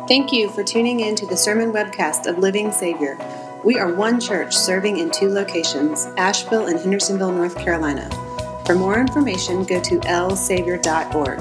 Thank you for tuning in to the sermon webcast of Living Savior. We are one church serving in 2 locations, Asheville and Hendersonville, North Carolina. For more information, go to lsavior.org.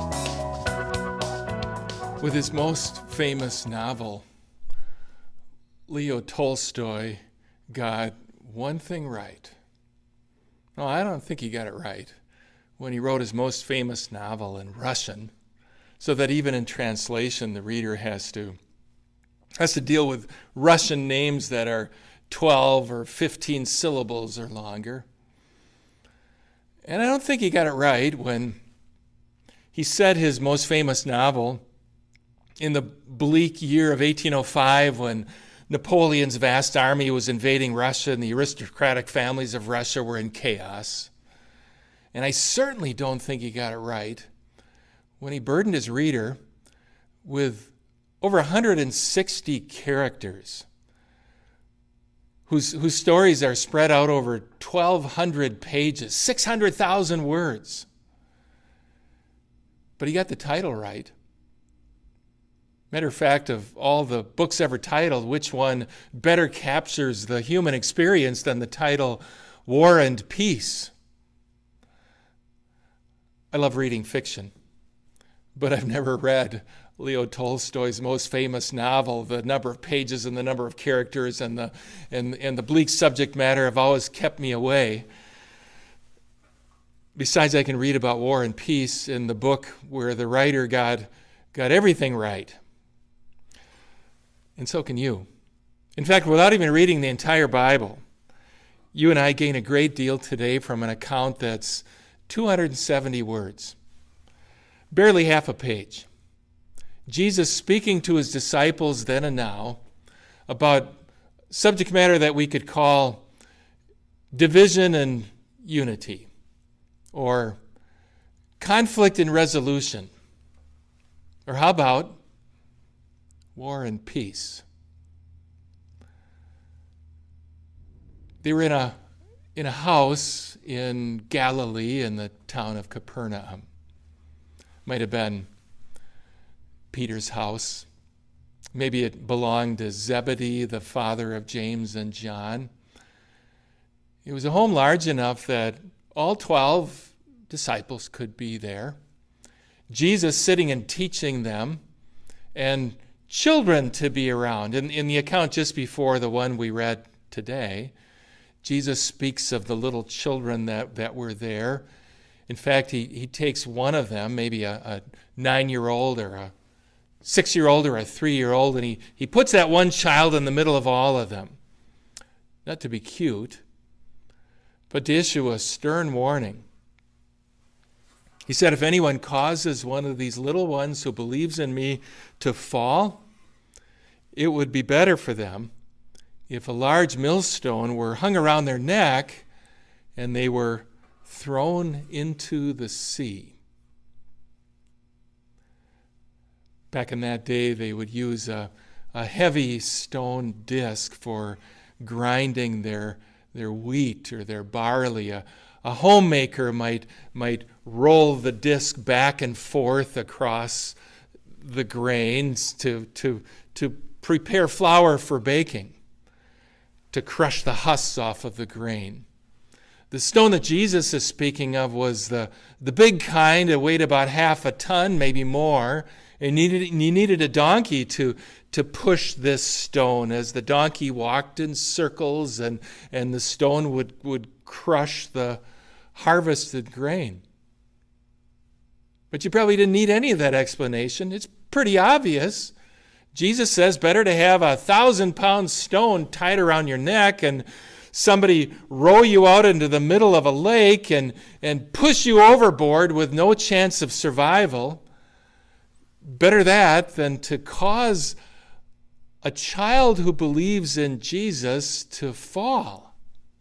With his most famous novel, Leo Tolstoy got one thing right. No, I don't think he got it right when he wrote his most famous novel in Russian, so that even in translation the reader has to deal with Russian names that are 12 or 15 syllables or longer. And I don't think he got it right when he set his most famous novel in the bleak year of 1805, when Napoleon's vast army was invading Russia and the aristocratic families of Russia were in chaos. And I certainly don't think he got it right when he burdened his reader with over 160 characters whose stories are spread out over 1,200 pages, 600,000 words. But he got the title right. Matter of fact, of all the books ever titled, which one better captures the human experience than the title War and Peace? I love reading fiction, but I've never read Leo Tolstoy's most famous novel. The number of pages and the number of characters and the bleak subject matter have always kept me away. Besides, I can read about War and Peace in the book where the writer got everything right. And so can you. In fact, without even reading the entire Bible, you and I gain a great deal today from an account that's 270 words, barely half a page. Jesus speaking to his disciples then and now about subject matter that we could call division and unity, or conflict and resolution, or how about war and peace. They were in a house in Galilee in the town of Capernaum. Might have been Peter's house. Maybe it belonged to Zebedee, the father of James and John. It was a home large enough that all 12 disciples could be there. Jesus sitting and teaching them, and children to be around. In the account just before the one we read today, Jesus speaks of the little children that were there. In fact, he takes one of them, maybe a 9-year-old or a 6-year-old or a 3-year-old, and he puts that one child in the middle of all of them. Not to be cute, but to issue a stern warning. He said, if anyone causes one of these little ones who believes in me to fall, it would be better for them if a large millstone were hung around their neck and they were thrown into the sea. Back in that day, they would use a heavy stone disc for grinding their wheat or their barley. A homemaker might roll the disc back and forth across the grains to prepare flour for baking, to crush the husks off of the grain. The stone that Jesus is speaking of was the big kind. It weighed about half a ton, maybe more. And you needed a donkey to push this stone as the donkey walked in circles, and the stone would crush the harvested grain. But you probably didn't need any of that explanation. It's pretty obvious. Jesus says better to have a 1,000-pound stone tied around your neck and somebody row you out into the middle of a lake and push you overboard with no chance of survival. Better that than to cause a child who believes in Jesus to fall.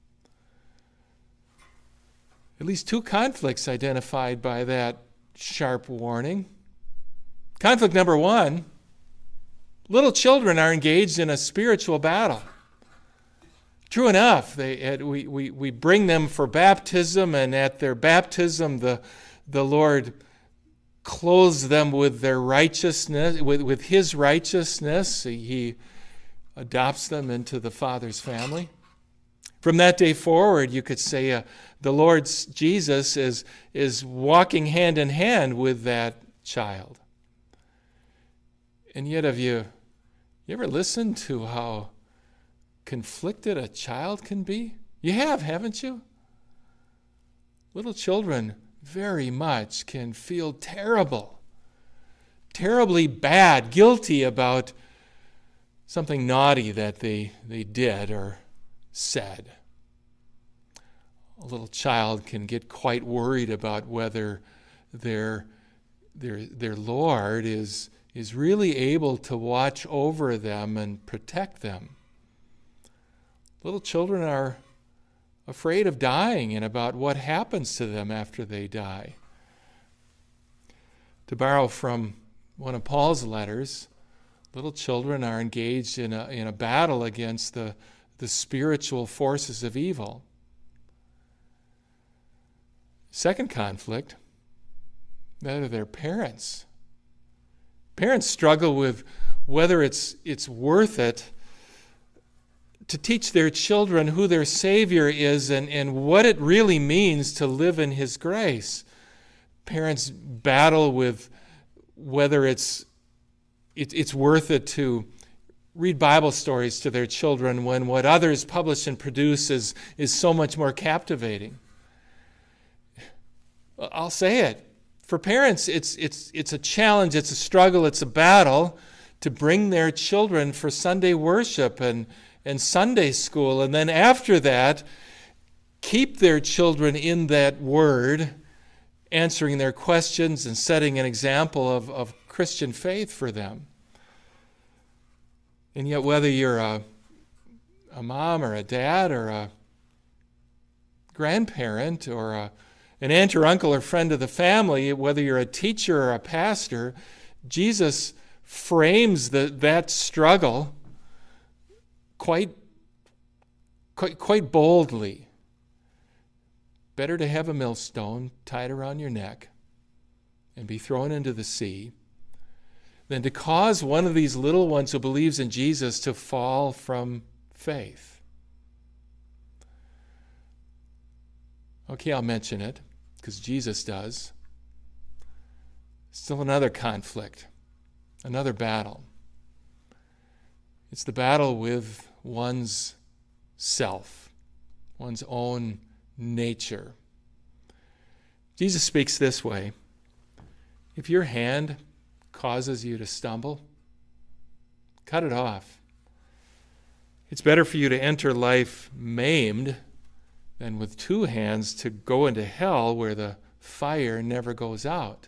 At least 2 conflicts identified by that sharp warning. Conflict number 1, little children are engaged in a spiritual battle. True enough, we bring them for baptism, and at their baptism the Lord clothes them with their righteousness, with his righteousness. He adopts them into the Father's family. From that day forward, you could say the Lord Jesus is walking hand in hand with that child. And yet, have you ever listened to how conflicted a child can be? You have, haven't you? Little children very much can feel terrible, terribly bad, guilty about something naughty that they did or said. A little child can get quite worried about whether their Lord is really able to watch over them and protect them. Little children are afraid of dying and about what happens to them after they die. To borrow from one of Paul's letters, little children are engaged in a battle against the spiritual forces of evil. Second conflict, that of their parents. Parents struggle with whether it's worth it to teach their children who their Savior is and what it really means to live in His grace. Parents battle with whether it's worth it to read Bible stories to their children when what others publish and produce is so much more captivating. I'll say it. For parents, it's a challenge, it's a struggle, it's a battle to bring their children for Sunday worship and Sunday school, and then after that, keep their children in that Word, answering their questions and setting an example of Christian faith for them. And yet, whether you're a mom or a dad or a grandparent or an aunt or uncle or friend of the family, whether you're a teacher or a pastor, Jesus frames that struggle quite boldly. Better to have a millstone tied around your neck and be thrown into the sea than to cause one of these little ones who believes in Jesus to fall from faith. Okay, I'll mention it because Jesus does. Still another conflict, another battle. It's the battle with one's self, one's own nature. Jesus speaks this way: if your hand causes you to stumble, cut it off. It's better for you to enter life maimed than with two hands to go into hell where the fire never goes out.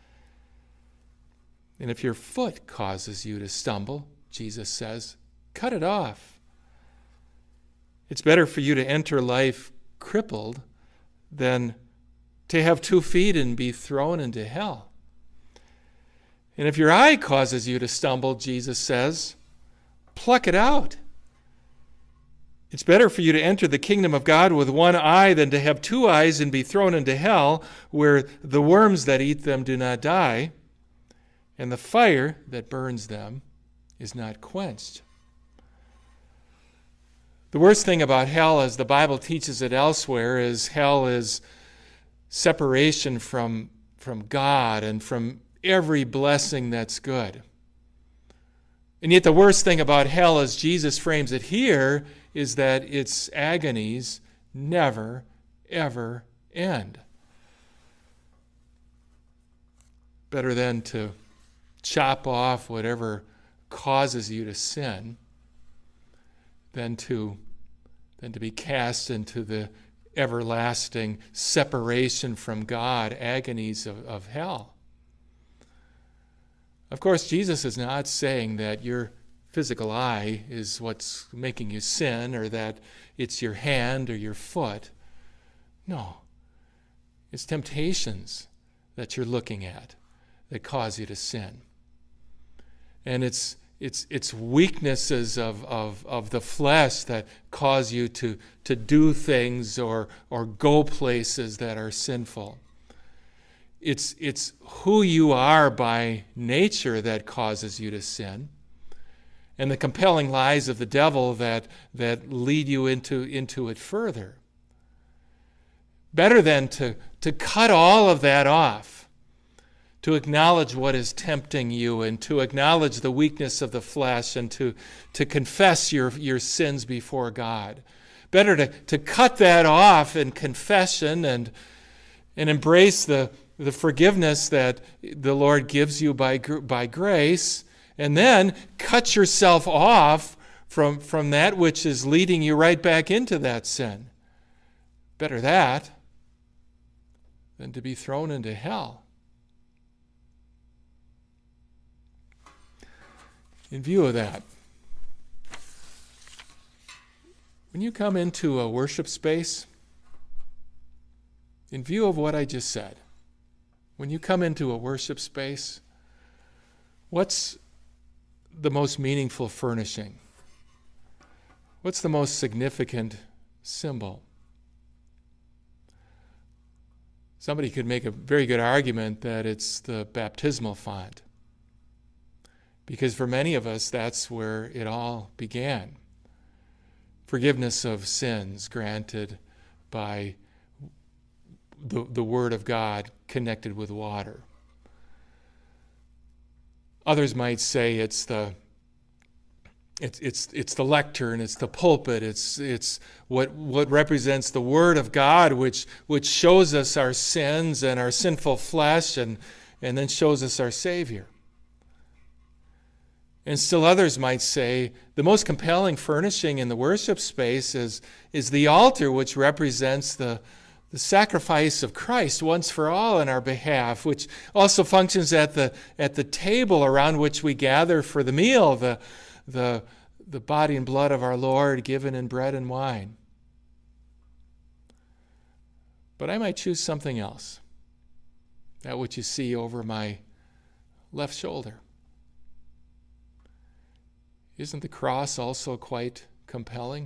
And if your foot causes you to stumble, Jesus says, cut it off. It's better for you to enter life crippled than to have 2 feet and be thrown into hell. And if your eye causes you to stumble, Jesus says, pluck it out. It's better for you to enter the kingdom of God with 1 eye than to have 2 eyes and be thrown into hell, where the worms that eat them do not die, and the fire that burns them is not quenched. The worst thing about hell, as the Bible teaches it elsewhere, is hell is separation from God and from every blessing that's good. And yet the worst thing about hell, as Jesus frames it here, is that its agonies never, ever end. Better than to chop off whatever causes you to sin than to be cast into the everlasting separation from God, agonies of hell. Of course, Jesus is not saying that your physical eye is what's making you sin, or that it's your hand or your foot. No. It's temptations that you're looking at that cause you to sin. And it's weaknesses of the flesh that cause you to do things or go places that are sinful. it's who you are by nature that causes you to sin, and the compelling lies of the devil that lead you into it further. Better than to cut all of that off, to acknowledge what is tempting you and to acknowledge the weakness of the flesh and to confess your sins before God. Better to cut that off in confession and embrace the forgiveness that the Lord gives you by grace, and then cut yourself off from that which is leading you right back into that sin. Better that than to be thrown into hell. In view of that, when you come into a worship space, in view of what I just said, when you come into a worship space, what's the most meaningful furnishing? What's the most significant symbol? Somebody could make a very good argument that it's the baptismal font, because for many of us, that's where it all began. Forgiveness of sins granted by the Word of God connected with water. Others might say it's the lectern, it's the pulpit, it's what represents the Word of God, which shows us our sins and our sinful flesh, and then shows us our Savior. And still others might say the most compelling furnishing in the worship space is the altar, which represents the sacrifice of Christ once for all in our behalf, which also functions at the table around which we gather for the meal, the body and blood of our Lord given in bread and wine. But I might choose something else, that which you see over my left shoulder. Isn't the cross also quite compelling?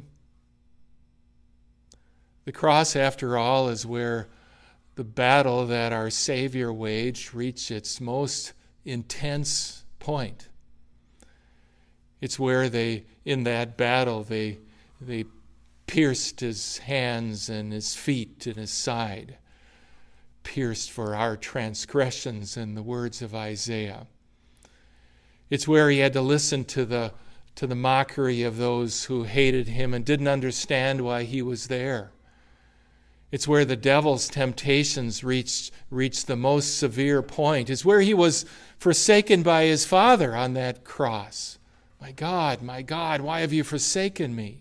The cross, after all, is where the battle that our Savior waged reached its most intense point. It's where in that battle, they pierced his hands and his feet and his side, pierced for our transgressions, in the words of Isaiah. It's where he had to listen to the mockery of those who hated him and didn't understand why he was there. It's where the devil's temptations reached the most severe point. It's where he was forsaken by his Father on that cross. My God, why have you forsaken me?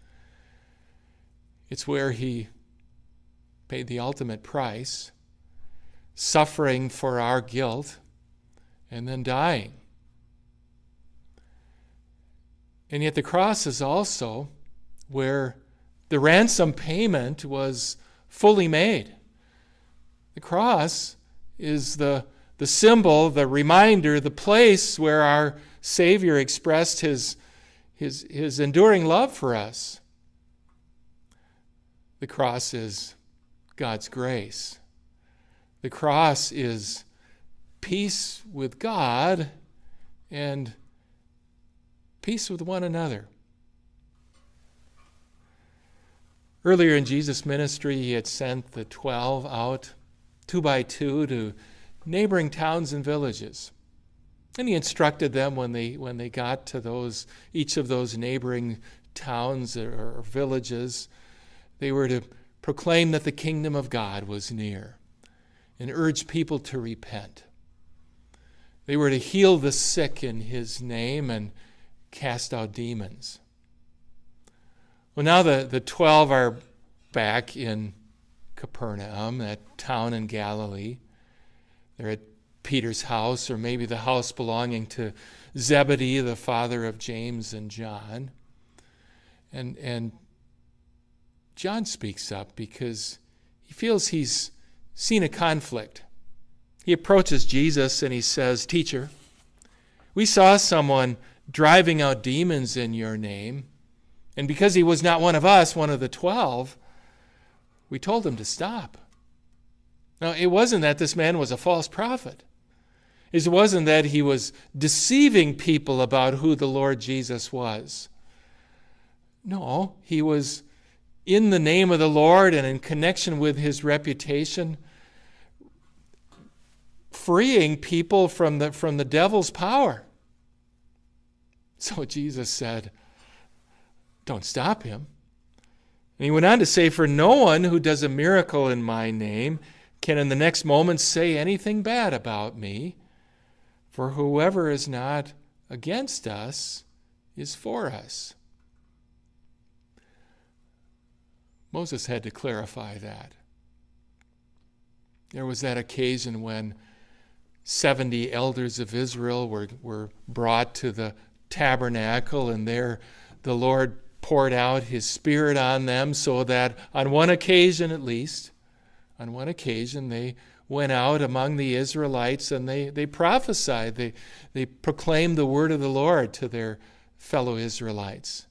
It's where he paid the ultimate price, suffering for our guilt, and then dying. And yet the cross is also where the ransom payment was fully made. The cross is the symbol, the reminder, the place where our Savior expressed his enduring love for us. The cross is God's grace. The cross is peace with God and peace with one another. Earlier in Jesus' ministry, he had sent the 12 out 2 by 2 to neighboring towns and villages. And he instructed them when they got to each of those neighboring towns or villages, they were to proclaim that the kingdom of God was near and urge people to repent. They were to heal the sick in his name and cast out demons. Well, now the 12 are back in Capernaum, that town in Galilee. They're at Peter's house, or maybe the house belonging to Zebedee, the father of James and John. And John speaks up because he feels he's seen a conflict. He approaches Jesus and he says, "Teacher, we saw someone driving out demons in your name, and because he was not one of us, one of the 12, we told him to stop. Now, it wasn't that this man was a false prophet. It wasn't that he was deceiving people about who the Lord Jesus was. No, he was, in the name of the Lord and in connection with his reputation, freeing people from the devil's power. So Jesus said, don't stop him. And he went on to say, for no one who does a miracle in my name can in the next moment say anything bad about me. For whoever is not against us is for us. Moses had to clarify that. There was that occasion when 70 elders of Israel were brought to the tabernacle, and there the Lord poured out his Spirit on them, so that on one occasion at least, they went out among the Israelites and they prophesied. They proclaimed the word of the Lord to their fellow Israelites.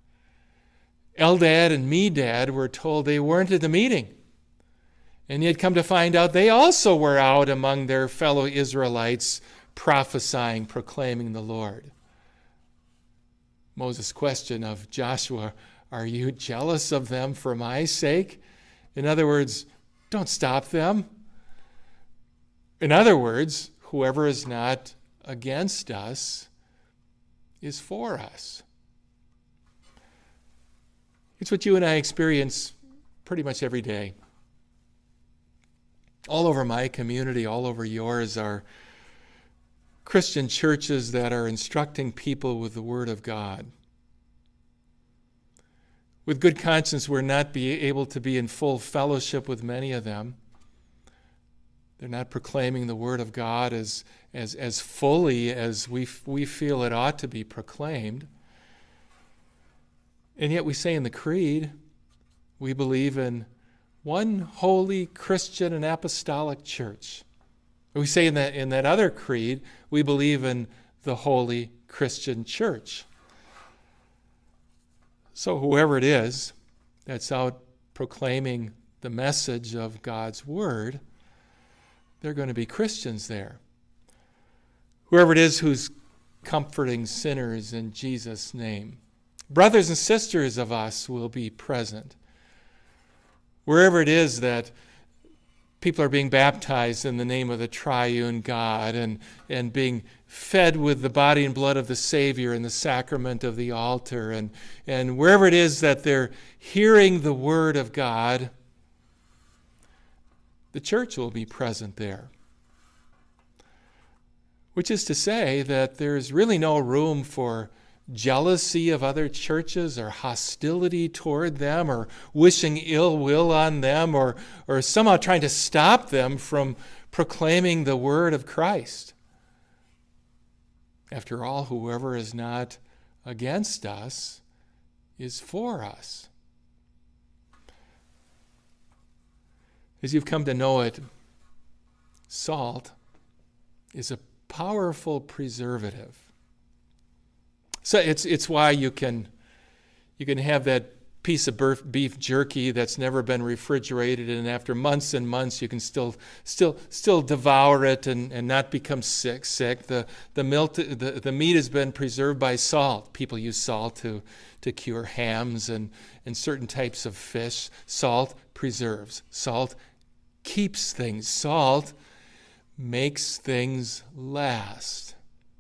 Eldad and Medad were told they weren't at the meeting. And yet come to find out they also were out among their fellow Israelites prophesying, proclaiming the Lord. Moses' question of Joshua, are you jealous of them for my sake? In other words, don't stop them. In other words, whoever is not against us is for us. It's what you and I experience pretty much every day. All over my community, all over yours, are Christian churches that are instructing people with the Word of God. With good conscience, we're not able to be in full fellowship with many of them. They're not proclaiming the Word of God as fully as we feel it ought to be proclaimed. And yet we say in the Creed, we believe in one holy Christian and apostolic church. We say in that other creed, we believe in the holy Christian church. So whoever it is that's out proclaiming the message of God's word, they're going to be Christians there. Whoever it is who's comforting sinners in Jesus' name. Brothers and sisters of us will be present. Wherever it is that people are being baptized in the name of the triune God and being fed with the body and blood of the Savior in the sacrament of the altar, and wherever it is that they're hearing the word of God, the church will be present there. Which is to say that there's really no room for jealousy of other churches or hostility toward them or wishing ill will on them or somehow trying to stop them from proclaiming the word of Christ. After all, whoever is not against us is for us. As you've come to know it, salt is a powerful preservative. So it's why you can have that piece of beef jerky that's never been refrigerated, and after months and months you can still devour it and not become sick. The meat has been preserved by salt. People use salt to cure hams and certain types of fish. Salt preserves. Salt keeps things. Salt makes things last.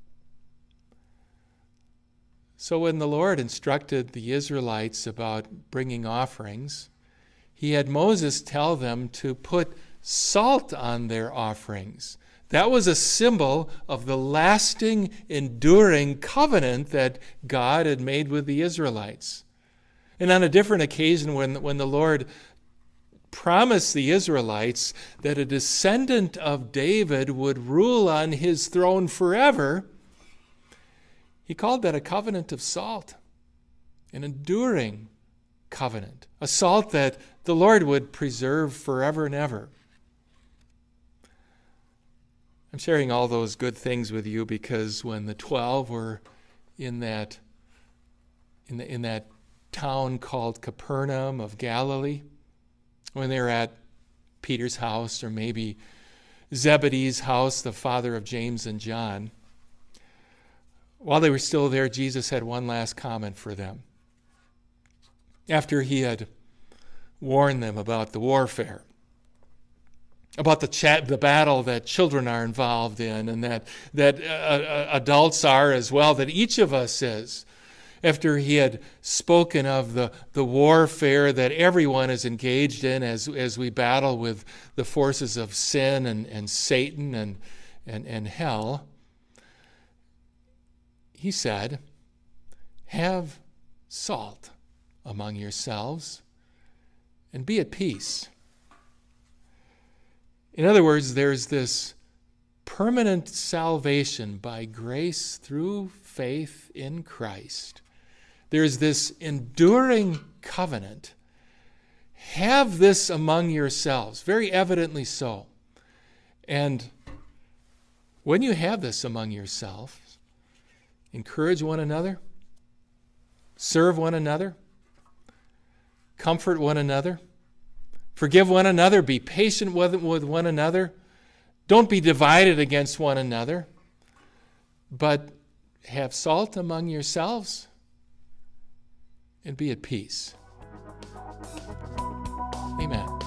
So when the Lord instructed the Israelites about bringing offerings, he had Moses tell them to put salt on their offerings. That was a symbol of the lasting, enduring covenant that God had made with the Israelites. And on a different occasion, when the Lord promised the Israelites that a descendant of David would rule on his throne forever, he called that a covenant of salt, an enduring covenant, a salt that the Lord would preserve forever and ever. I'm sharing all those good things with you because when the 12 were in that town called Capernaum of Galilee, when they were at Peter's house, or maybe Zebedee's house, the father of James and John. While they were still there, Jesus had one last comment for them. After he had warned them about the warfare, about the battle that children are involved in, and that adults are as well, that each of us is. After he had spoken of the warfare that everyone is engaged in as we battle with the forces of sin and Satan and hell, he said, have salt among yourselves and be at peace. In other words, there's this permanent salvation by grace through faith in Christ. There's this enduring covenant. Have this among yourselves, very evidently so. And when you have this among yourselves, encourage one another, serve one another, comfort one another, forgive one another, be patient with one another. Don't be divided against one another, but have salt among yourselves and be at peace. Amen.